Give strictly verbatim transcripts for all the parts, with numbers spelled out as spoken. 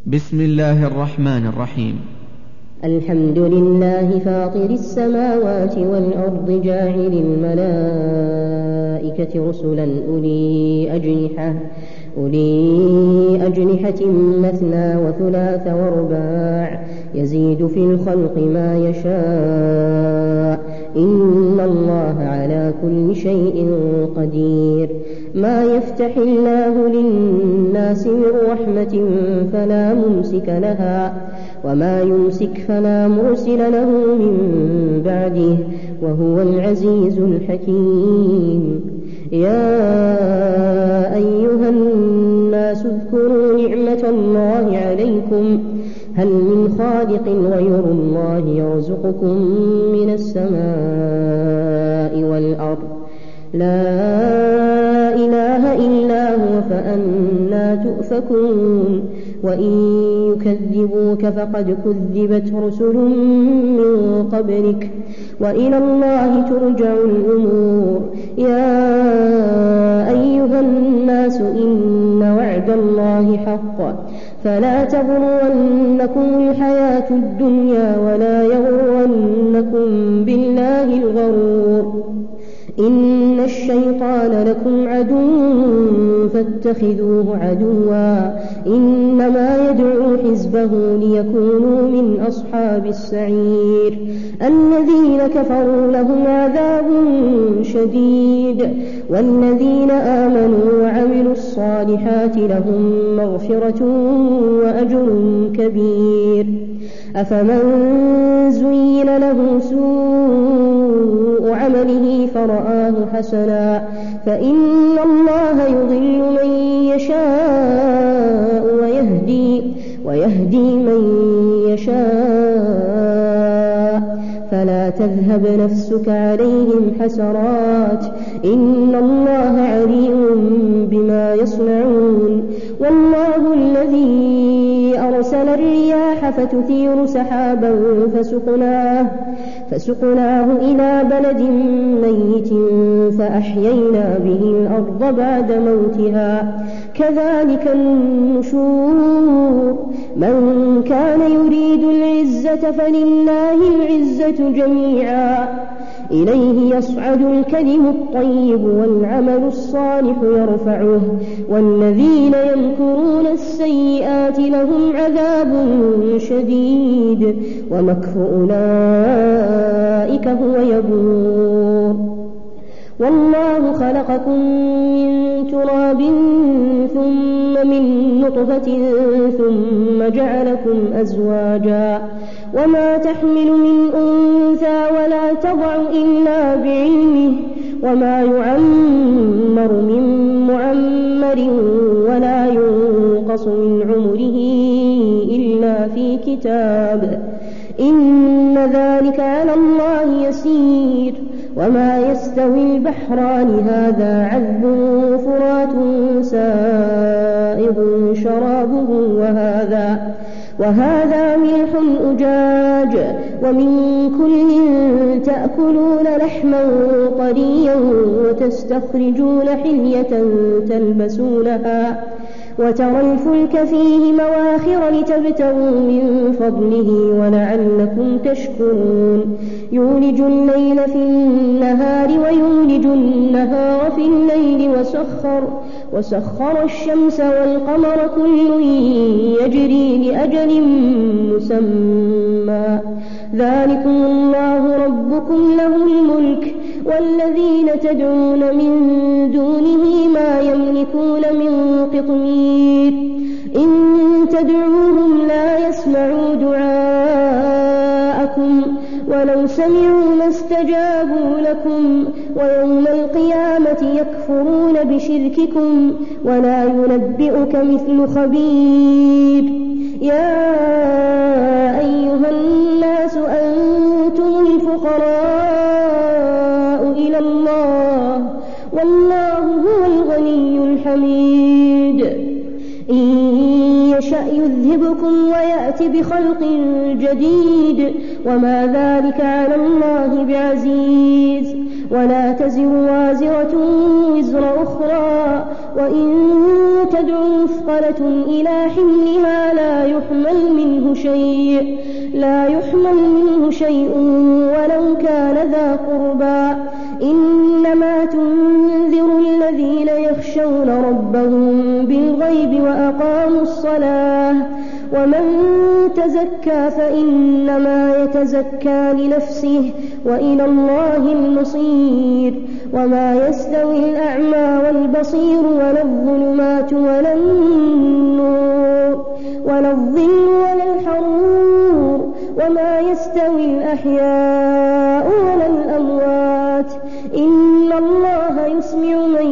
بسم الله الرحمن الرحيم. الحمد لله فاطر السماوات والأرض جاعل الملائكة رسلا أولي أجنحة أولي أجنحة مثنى وثلاث ورباع يزيد في الخلق ما يشاء إن الله على كل شيء قدير. ما يفتح الله للناس من رحمة فلا ممسك لها وما يمسك فلا مرسل له من بعده وهو العزيز الحكيم. يا أيها الناس اذكروا نعمة الله عليكم هل من خالق غير الله يرزقكم من السماء والأرض لا إله إلا هو فأنى تؤفكون. وإن يكذبوك فقد كذبت رسل من قبلك وإلى الله ترجع الأمور. يا أيها الناس إن وعد الله حق فلا تغرنكم الحياة الدنيا ولا يغرنكم بالله الغرور. إن الشيطان لكم عدو فاتخذوه عدوا إنما يدعو حزبه ليكونوا من أصحاب السعير. الذين كفروا لهم عذاب شديد والذين آمنوا وعملوا الصالحات لهم مغفرة وأجر كبير. أفمن زين له سوء عمله فرآه حسنا فإن الله يضل من يشاء ويهدي, ويهدي من يشاء فلا تذهب نفسك عليهم حسرات إن الله عليم بما يصنعون. والله الذي أرسل الرياح فتثير سحابا فسقناه, فسقناه إلى بلد ميت فأحيينا به الأرض بعد موتها كذلك النشور. من كان يريد العزة فلله العزة جميعا إليه يصعد الكلم الطيب والعمل الصالح يرفعه والذين يمكرون السيئات لهم عذاب شديد ومكر أولئك هو يبور. والله خلقكم من تراب ثم من نطفة ثم جعلكم أزواجا وما تحمل من أنثى ولا تضع إلا بعلمه وما يعمر من معمر ولا ينقص من عمره إلا في كتاب إن ذلك على الله يسير. وما يستوي البحران هذا عذب فرات سائغ شرابه وهذا وهذا ملح أجاج ومن كل تأكلون لحما طريا وتستخرجون حلية تلبسونها وترى الفلك فيه مواخر لتبتغوا من فضله ولعلكم تشكرون. يولج الليل في النهار ويولج النهار في الليل وسخر, وسخر الشمس والقمر كل يجري لأجل مسمى ذلكم الله ربكم له الملك والذين تدعون من دونه ما يملكون من قطمير. إن تدعوهم لا يسمعوا دعاءكم ولو سمعوا ما استجابوا لكم ويوم القيامة يكفرون بشرككم ولا ينبئك مثل خبير. يا أيها الناس أنتم الفقراء إلى الله والله هو الغني الحميد. إن يشأ يذهبكم ويأتي بخلق جديد وما ذلك على الله بعزيز. ولا تزر وازرة وزر أخرى وإن تدع مثقلة إلى حملها لا يحمل منه شيء لا يحمل منه شيء ولو كان ذا قربى إنما تنذر الذين يخشون ربهم بالغيب وأقاموا الصلاة ومن تزكى فإنما يتزكى لنفسه وإلى الله المصير وما يستوي الأعمى والبصير ولا الظلمات ولا النور ولا الظل ولا الحرور وما يستوي الأحياء ولا الأموات إن الله يسمع من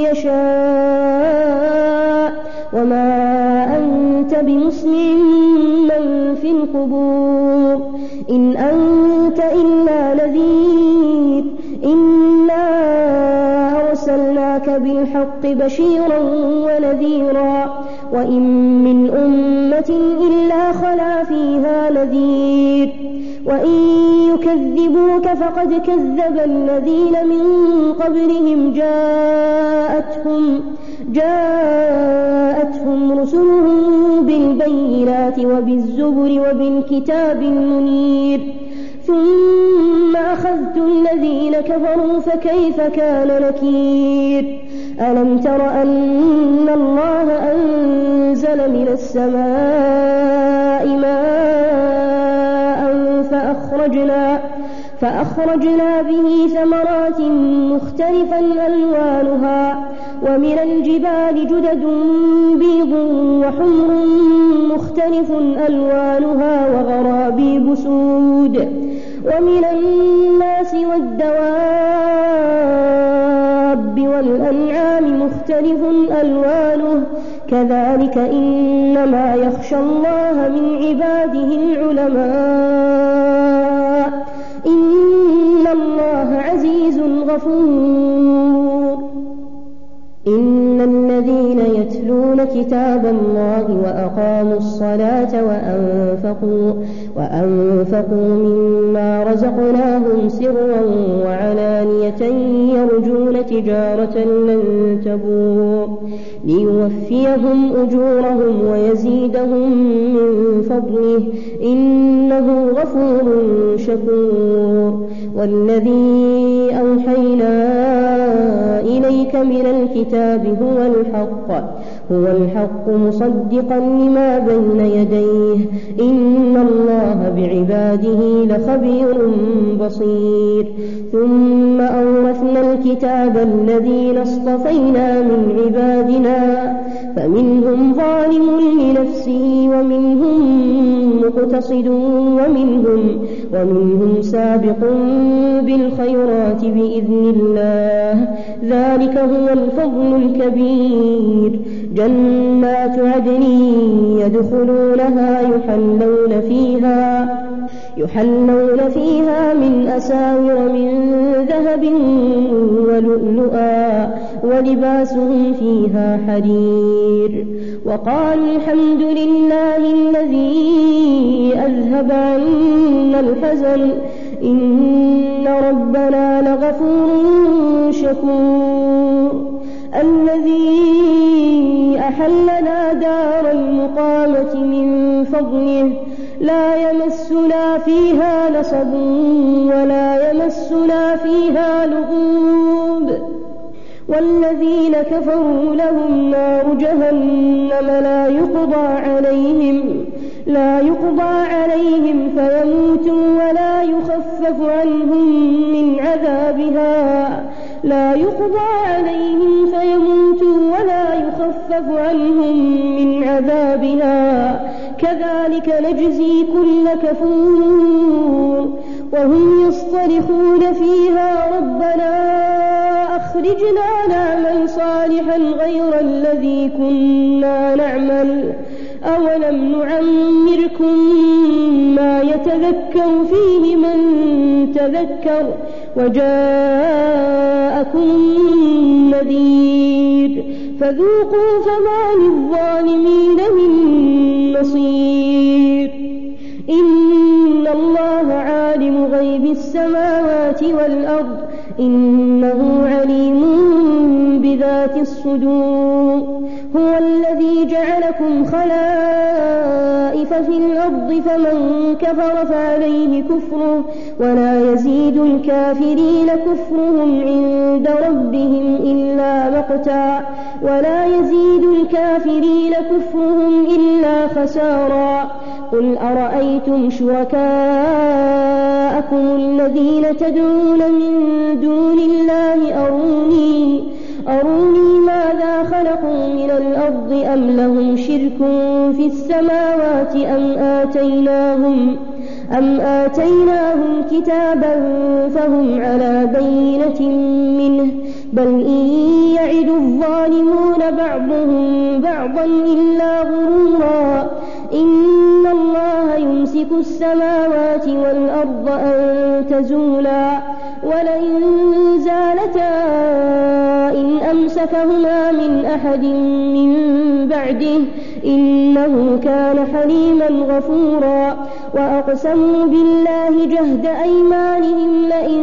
يشاء وما أنت بمسمع من في القبور إن أنت إلا نذير إنا أرسلناك بالحق بشيرا ونذيرا وإن من أمة إلا خلا فيها نذير وإن يكذبوك فقد كذب الذين من قبلهم جاءتهم جاءتهم رسلهم بالبينات وبالزبر وبالكتاب المنير ثم أخذت الذين كفروا فكيف كان نكير ألم تر أن الله أنزل من السماء ماء فأخرجنا فأخرجنا به ثمرات مختلفا ألوانها ومن الجبال جدد بيض وحمر مختلف ألوانها وغرابيب سود ومن الناس والدواب والأنعام مختلف ألوانه كذلك إنما يخشى الله من عباده العلماء إن الله عزيز غفور إن الذين يتلون كتاب الله وأقاموا الصلاة وأنفقوا, وأنفقوا مما رزقناهم سرا وعلانية يرجون تجارة لن تبور ليوفيهم أجورهم ويزيدهم من فضله إنه غفور شكور والذي أوحينا إليك من الكتاب هو الحق هو الحق مصدقا لما بين يديه إن الله بعباده لخبير بصير ثم أورثنا الكتاب الذين اصطفينا من عبادنا فمنهم ظالم لنفسه ومنهم مقتصد ومنهم, ومنهم سابق بالخيرات بإذن الله ذلك هو الفضل الكبير جنات عدن يدخلونها يحلون فيها يحلون فيها من أساور من ذهب ولؤلؤا ولباسهم فيها حرير وقالوا الحمد لله الذي أذهب عنا الحزن إن ربنا لغفور شكور الذي أحلنا دار المقامة من فضله لا يمسنا فيها نصب ولا يمسنا فيها لغوب والذين كفروا لهم نار جهنم لا يقضى عليهم لا يقضى عليهم فيموتوا ولا يخفف عنهم من عذابها لا يقضى عليهم فيموتوا ولا يخفف عنهم من عذابها كذلك نجزي كل كفور وهم يصطرخون فيها ربنا أخرجنا نعمل صالحا غير الذي كنا نعمل أولم نعمركم ما يتذكر فيه من تذكر وجاءكم النذير فذوقوا فما للظالمين من نصير إن الله عالم غيب السماوات والأرض إنه عليم بذات الصدور هو الذي جعلكم خلائف يعث في الأرض فمن كفر فعليه كفره ولا يزيد الكافرين كفرهم عند ربهم إلا مقتا ولا يزيد الكافرين كفرهم إلا خسارا. قل أرأيتم شركاءكم الذين تدعون من دون الله أروني أروني ماذا خلقوا من الأرض أم لهم شرك في السماوات أم آتيناهم أم آتيناهم كتابا فهم على بينة منه بل إن يعد الظالمون بعضهم بعضا إلا غرورا. إن الله يمسك السماوات والأرض أن تزولا ولئن زالتا إن أمسكهما من أحد من بعده إنه كان حليما غفورا. وأقسموا بالله جهد أيمانهم لئن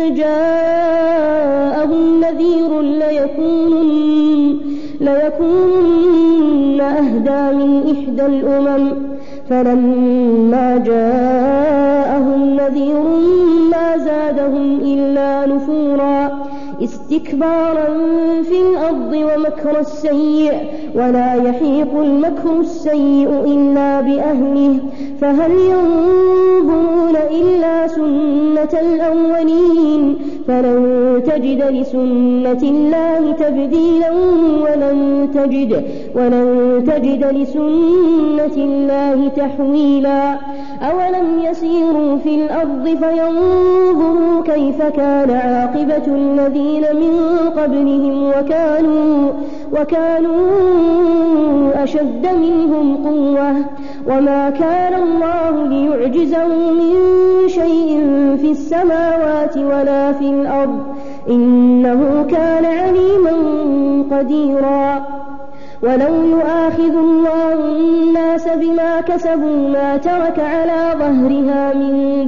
جاءهم نذير ليكونن, ليكونن أهدى من إحدى الأمم فلما جاءهم نذير ما زادهم إلا نفورا استكبارا في الأرض ومكر السيء ولا يحيق المكر السيء إلا بأهله فهل ينظرون إلا سنة الأولين فلن تجد لسنة الله تبديلا ولن تجد, ولن تجد لسنة الله تحويلا. أولم يسيروا في الأرض فينظروا كيف كان عاقبة الذين من قبلهم وكانوا, وكانوا أشد منهم قوة وما كان الله ليعجزه من شيء في السماوات ولا في الأرض إنه كان عليما قديرا. ولو يؤاخذ الله الناس بما كسبوا ما ترك على ظهرها من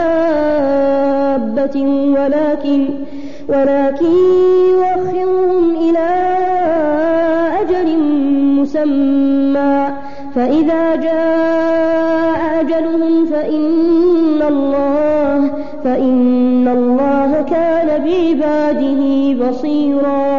دابة ولكن, ولكن يؤخرهم إلى أجل مسمى فإذا جاء أجلهم فإن الله, فإن الله كان بعباده بصيرا.